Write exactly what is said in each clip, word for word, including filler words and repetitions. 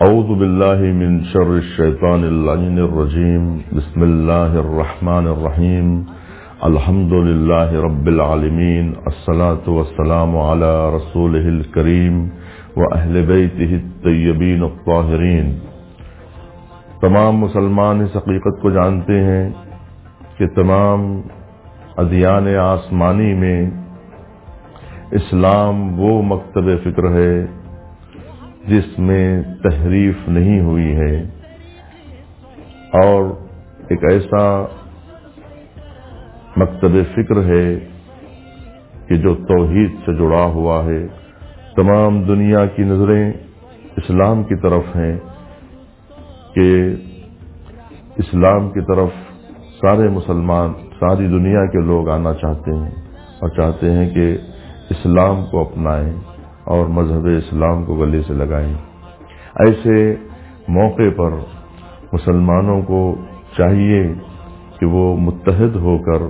اعوذ باللہ من شر الشیطان اللعین الرجیم بسم اللہ الرحمن الرحیم الحمد للہ رب العالمین الصلاة والسلام علی رسولہ الکریم واہل بیتہ الطیبین الطاہرین۔ تمام مسلمان اس حقیقت کو جانتے ہیں کہ تمام ادیان آسمانی میں اسلام وہ مکتب فکر ہے جس میں تحریف نہیں ہوئی ہے، اور ایک ایسا مکتب فکر ہے کہ جو توحید سے جڑا ہوا ہے۔ تمام دنیا کی نظریں اسلام کی طرف ہیں کہ اسلام کی طرف سارے مسلمان، ساری دنیا کے لوگ آنا چاہتے ہیں اور چاہتے ہیں کہ اسلام کو اپنائیں اور مذہب اسلام کو گلے سے لگائیں۔ ایسے موقع پر مسلمانوں کو چاہیے کہ وہ متحد ہو کر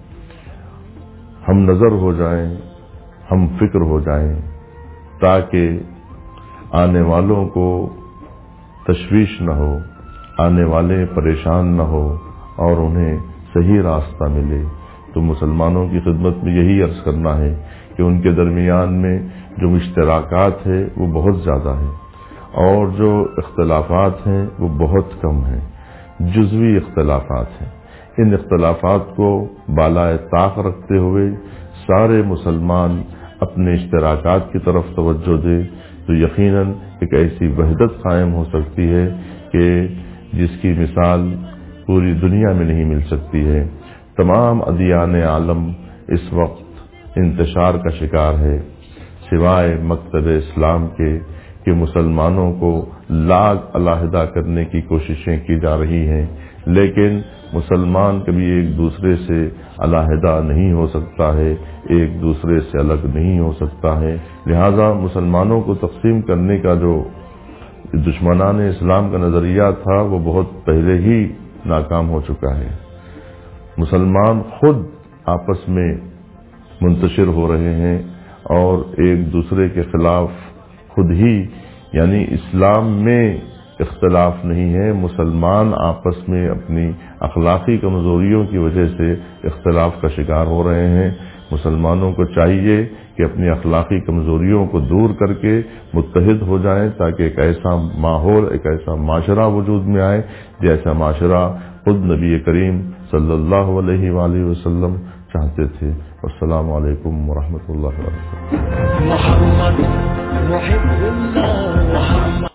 ہم نظر ہو جائیں، ہم فکر ہو جائیں، تاکہ آنے والوں کو تشویش نہ ہو، آنے والے پریشان نہ ہو اور انہیں صحیح راستہ ملے۔ تو مسلمانوں کی خدمت میں یہی عرض کرنا ہے کہ ان کے درمیان میں جو اشتراکات ہیں وہ بہت زیادہ ہیں اور جو اختلافات ہیں وہ بہت کم ہیں، جزوی اختلافات ہیں۔ ان اختلافات کو بالائے طاق رکھتے ہوئے سارے مسلمان اپنے اشتراکات کی طرف توجہ دے تو یقیناً ایک ایسی وحدت قائم ہو سکتی ہے کہ جس کی مثال پوری دنیا میں نہیں مل سکتی ہے۔ تمام ادیان عالم اس وقت انتشار کا شکار ہے، سوائے مکتب اسلام کے کہ مسلمانوں کو لاگ علیحدہ کرنے کی کوششیں کی جا رہی ہیں، لیکن مسلمان کبھی ایک دوسرے سے علیحدہ نہیں ہو سکتا ہے، ایک دوسرے سے الگ نہیں ہو سکتا ہے۔ لہذا مسلمانوں کو تقسیم کرنے کا جو دشمنان اسلام کا نظریہ تھا وہ بہت پہلے ہی ناکام ہو چکا ہے۔ مسلمان خود آپس میں منتشر ہو رہے ہیں اور ایک دوسرے کے خلاف خود ہی، یعنی اسلام میں اختلاف نہیں ہے، مسلمان آپس میں اپنی اخلاقی کمزوریوں کی وجہ سے اختلاف کا شکار ہو رہے ہیں۔ مسلمانوں کو چاہیے کہ اپنی اخلاقی کمزوریوں کو دور کر کے متحد ہو جائیں تاکہ ایک ایسا ماحول، ایک ایسا معاشرہ وجود میں آئے جیسا معاشرہ خود نبی کریم صلی اللہ علیہ وآلہ وسلم چاہتے تھے۔ السلام علیکم ورحمۃ اللہ وبرکاتہ۔